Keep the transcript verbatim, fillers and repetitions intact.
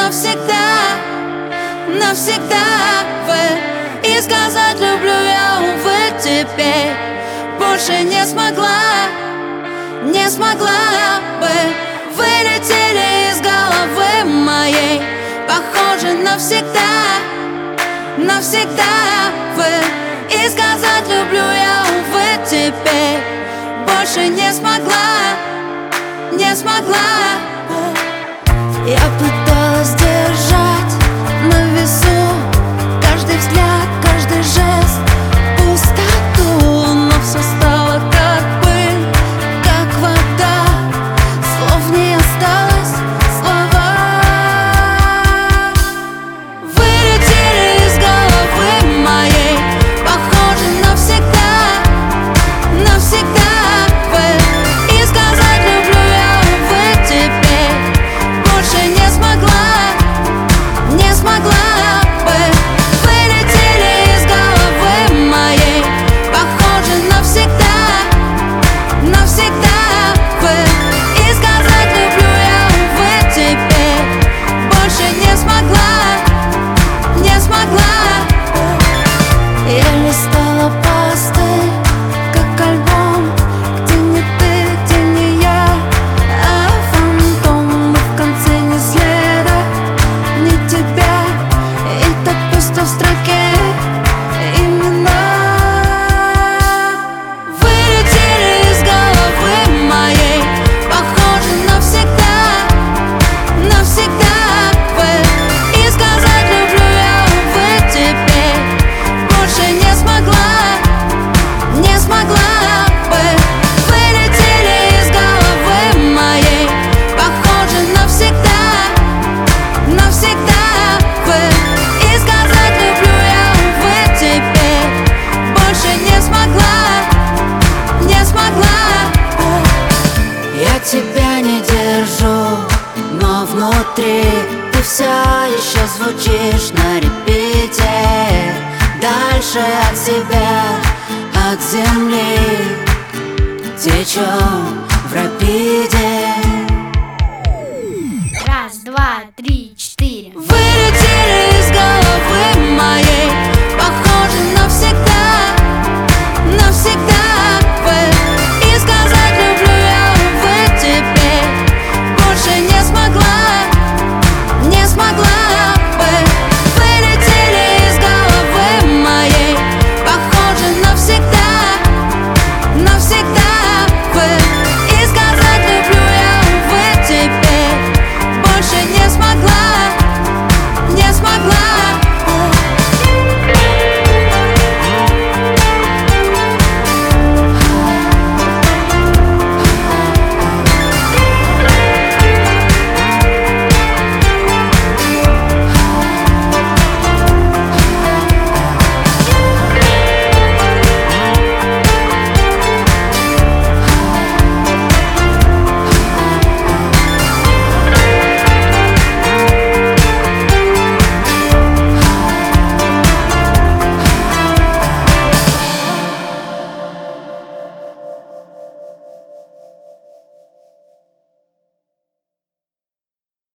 навсегда, навсегда вы. И сказать люблю я, увы, теперь больше не смогла, не смогла бы. Вылетели из головы моей, похоже, навсегда, навсегда вы. И сказать люблю я, увы, теперь больше не смогла, не смогла. Я пыталась держать на весу каждый взгляд, каждый жест, пустоту, но все стало как пыль, как вода, слов не осталось, слова вылетели из головы моей, похоже, навсегда, навсегда вы. И сказать люблю я, увы, теперь больше не смогла, не смогла бы. Вылетели из головы моей, похоже, навсегда, навсегда вы. И сказать люблю я, увы, теперь больше не смогла, не смогла. Я листала пастель, как альбом, где не ты, где не я, а фантом, и в конце ни следа, ни тебя. И так пусто в строке имена. Вылетели из головы моей, похоже, навсегда, навсегда вы. И сказать люблю я, увы, теперь больше не смогла, не смогла бы. Вылетели из головы моей, похоже, навсегда, навсегда вы. И сказать люблю я, увы, теперь больше не смогла, не смогла. Я тебя не держу, но внутри ты все еще звучишь на репите. Дальше от себя, от земли течем в рапиде. Раз, два, три.